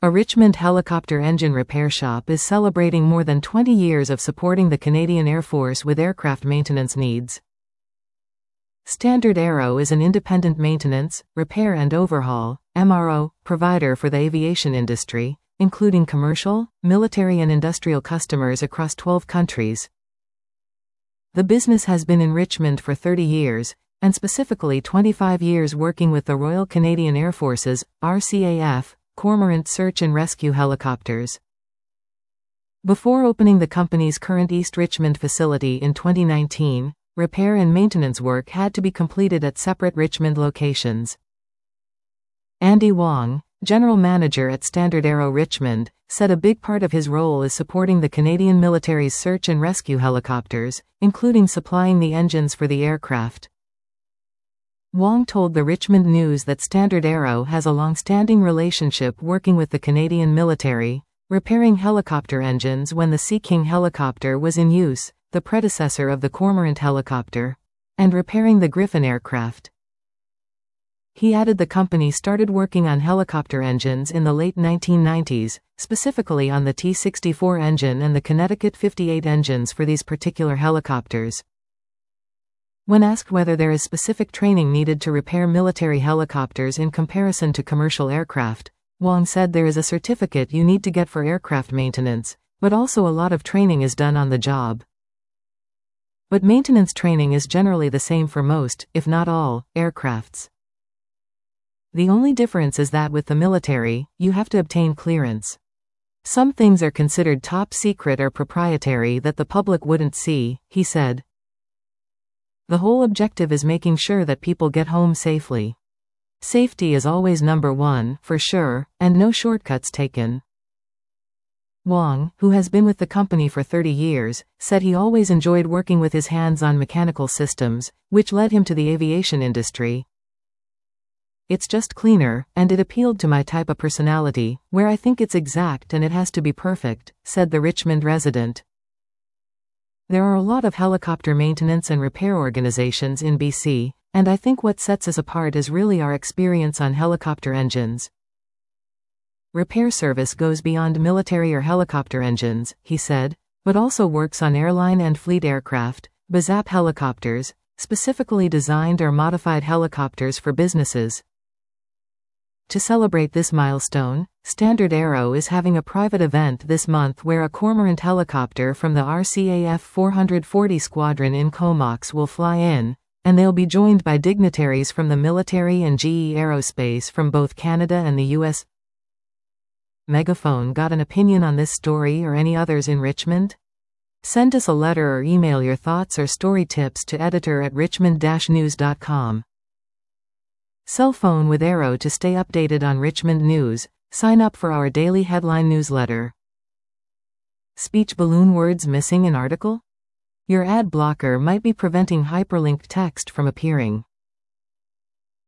A Richmond helicopter engine repair shop is celebrating more than 20 years of supporting the Canadian Air Force with aircraft maintenance needs. StandardAero is an independent maintenance, repair and overhaul (MRO) provider for the aviation industry, including commercial, military and industrial customers across 12 countries. The business has been in Richmond for 30 years, and specifically 25 years working with the Royal Canadian Air Force's RCAF Cormorant Search and Rescue helicopters. Before opening the company's current East Richmond facility in 2019, repair and maintenance work had to be completed at separate Richmond locations. Andy Wong, general manager at StandardAero Richmond, said a big part of his role is supporting the Canadian military's search and rescue helicopters, including supplying the engines for the aircraft. Wong told the Richmond News that StandardAero has a long-standing relationship working with the Canadian military, repairing helicopter engines when the Sea King helicopter was in use, the predecessor of the Cormorant helicopter, and repairing the Griffon aircraft. He added the company started working on helicopter engines in the late 1990s, specifically on the T-64 engine and the Connecticut 58 engines for these particular helicopters. When asked whether there is specific training needed to repair military helicopters in comparison to commercial aircraft, Wong said there is a certificate you need to get for aircraft maintenance, but also a lot of training is done on the job. But maintenance training is generally the same for most, if not all, aircrafts. The only difference is that with the military, you have to obtain clearance. Some things are considered top secret or proprietary that the public wouldn't see, he said. The whole objective is making sure that people get home safely. Safety is always number one, for sure, and no shortcuts taken. Wong, who has been with the company for 30 years, said he always enjoyed working with his hands on mechanical systems, which led him to the aviation industry. It's just cleaner, and it appealed to my type of personality, where I think it's exact and it has to be perfect, said the Richmond resident. There are a lot of helicopter maintenance and repair organizations in BC, and I think what sets us apart is really our experience on helicopter engines. Repair service goes beyond military or helicopter engines, he said, but also works on airline and fleet aircraft, BZAP helicopters, specifically designed or modified helicopters for businesses. To celebrate this milestone, StandardAero is having a private event this month where a Cormorant helicopter from the RCAF 440 Squadron in Comox will fly in, and they'll be joined by dignitaries from the military and GE Aerospace from both Canada and the US. Megaphone got an opinion on this story or any others in Richmond? Send us a letter or email your thoughts or story tips to editor@richmond-news.com. Cell phone with Aero to stay updated on Richmond news. Sign up for our daily headline newsletter. Speech balloon words missing in article? Your ad blocker might be preventing hyperlinked text from appearing.